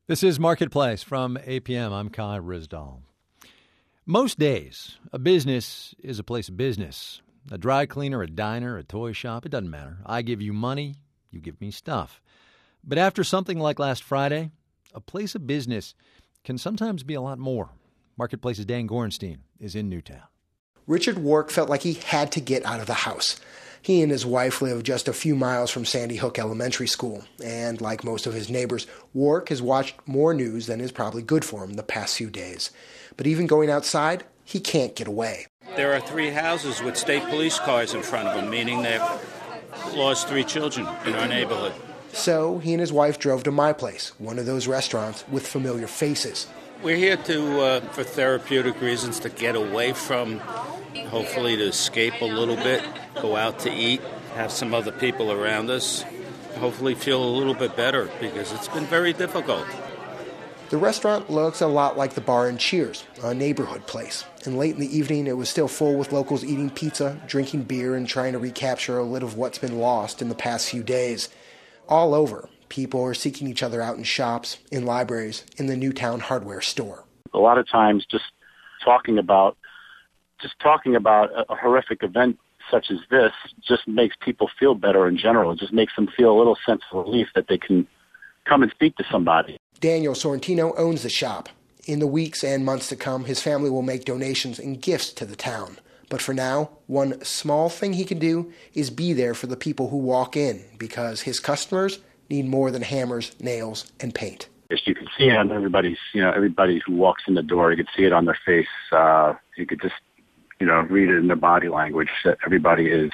This is Marketplace from APM. I'm Kai Rizdal. Most days, a business is a place of business. A dry cleaner, a diner, a toy shop, it doesn't matter. I give you money, you give me stuff. But after something like last Friday, a place of business can sometimes be a lot more. Marketplace's Dan Gorenstein is in Newtown. Richard Wark felt like he had to get out of the house. He and his wife live just a few miles from Sandy Hook Elementary School, and like most of his neighbors, Wark has watched more news than is probably good for him the past few days. But even going outside, he can't get away. There are 3 houses with state police cars in front of them, meaning they've lost 3 children in our neighborhood. So he and his wife drove to My Place, one of those restaurants with familiar faces. We're here for therapeutic reasons, to get away from, hopefully to escape a little bit, go out to eat, have some other people around us, hopefully feel a little bit better, because it's been very difficult. The restaurant looks a lot like the bar in Cheers, a neighborhood place. And late in the evening, it was still full with locals eating pizza, drinking beer, and trying to recapture a little of what's been lost in the past few days. All over, people are seeking each other out in shops, in libraries, in the Newtown hardware store. A lot of times just talking about a horrific event such as this just makes people feel better in general. It just makes them feel a little sense of relief that they can come and speak to somebody. Daniel Sorrentino owns the shop. In the weeks and months to come, his family will make donations and gifts to the town. But for now, one small thing he can do is be there for the people who walk in, because his customers need more than hammers, nails, and paint. As you can see on everybody who walks in the door, you can see it on their face. You could just, read it in their body language that everybody is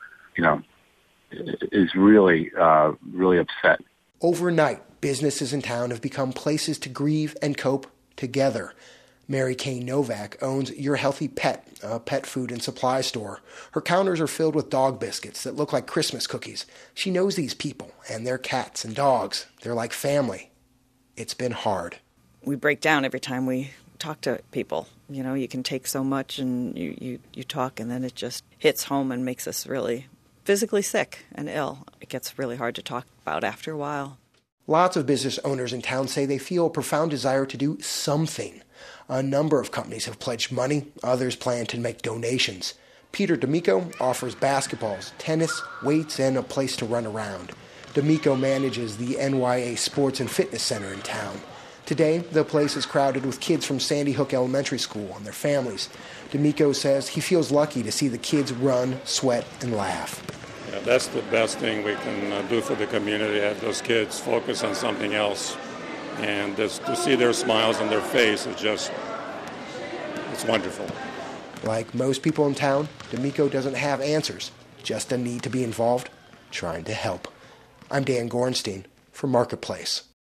really, really upset. Overnight, businesses in town have become places to grieve and cope together. Mary Kay Novak owns Your Healthy Pet, a pet food and supply store. Her counters are filled with dog biscuits that look like Christmas cookies. She knows these people and their cats and dogs. They're like family. It's been hard. We break down every time we talk to people. You can take so much and you talk, and then it just hits home and makes us really physically sick and ill. It gets really hard to talk about after a while. Lots of business owners in town say they feel a profound desire to do something. A number of companies have pledged money. Others plan to make donations. Peter D'Amico offers basketballs, tennis, weights, and a place to run around. D'Amico manages the NYA Sports and Fitness Center in town. Today, the place is crowded with kids from Sandy Hook Elementary School and their families. D'Amico says he feels lucky to see the kids run, sweat, and laugh. Yeah, that's the best thing we can do for the community, have those kids focus on something else. And just to see their smiles on their face it's wonderful. Like most people in town, D'Amico doesn't have answers, just a need to be involved, trying to help. I'm Dan Gorenstein for Marketplace.